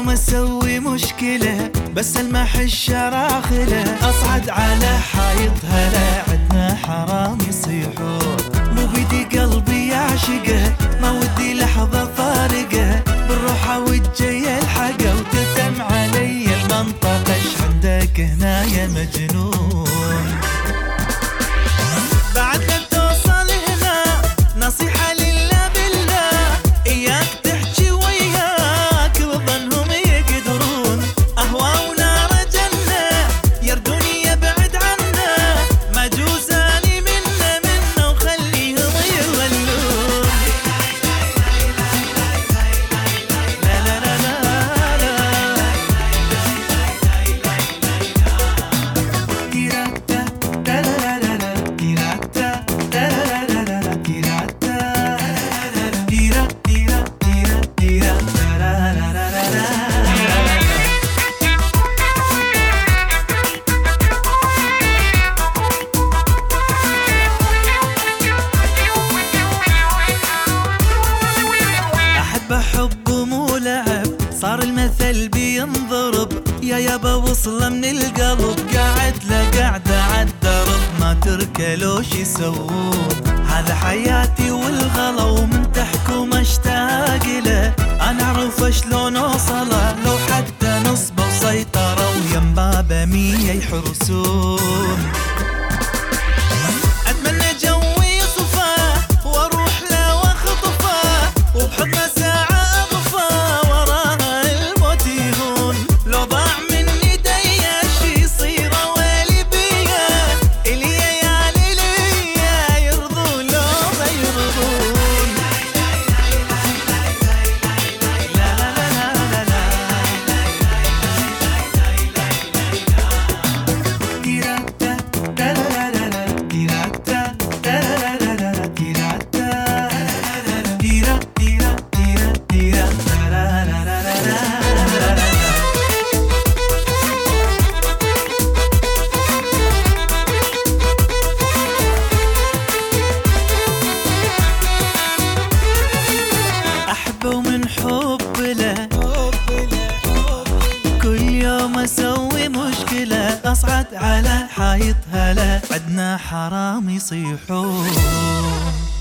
يوم اسوي مشكلة بس المح الشراخلة، اصعد على حايط هلا عدنا حرام يصيحون، مو بيدي قلبي يعشقه ما ودي لحظة فارقه، بالروحة والجاي الحقه وتتم علي المنطقة، ايش عندك هنا يا مجنون؟ بعد لن توصل هنا نصيحة لله بالله، اياك تحكي وياك بظنهم يقدرون، اهوى ونار جنة يردوني يبعد عنا، ما جوزاني منه وخليهم يولون. لا لا لا لا لا تيراتا لا لا لا لا تيراتا لا لا لا لا تيراتا تيرا تيرا تيرا تيرا لا لا لا لا لا. أحب حب مو لعب، صار المثل بينضرب، يا يابا وصله من القلب، قاعد له قاعدة عالدرب ما تركلوش يسوون، هذا حياتي والغلا ومن تحكم اشتاق له، انا اعرف شلون اوصله لو حتى نصبه وسيطرة ويم بابه 100 يحرسون. اتمنى جوي يصفى واروح له واخطفه وبحضنه ساعة اغفى وراها الموت يهون، لو ضاع من ايدي شي يصير ويلي بيا، اليا يا ليليا يرضون لو ما يرضون. لا لا لا لا لا تيراتا لا لا لا لا تيراتا لا لا لا لا تيراتا تيرا تيرا تيرا تيرا لا لا لا لا لا. أحبه ومن حب له كل يوم أسوي مشكلة، أصعد على حايط هلا عدنا حرام يصيحون.